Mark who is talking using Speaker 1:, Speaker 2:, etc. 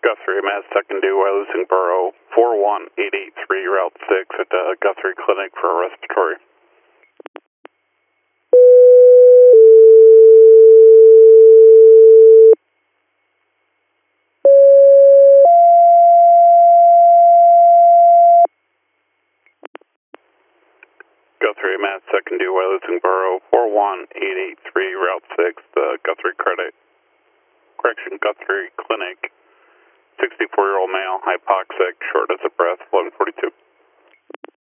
Speaker 1: Guthrie, Mass. Second due, Wyalusing Borough, 41883, Route 6 at the Guthrie Clinic for a respiratory. Guthrie, Mass. Second due, Wyalusing Borough, 41883, Route 6, the Guthrie Guthrie Clinic. 64-year-old male, hypoxic, shortness of breath, 1142.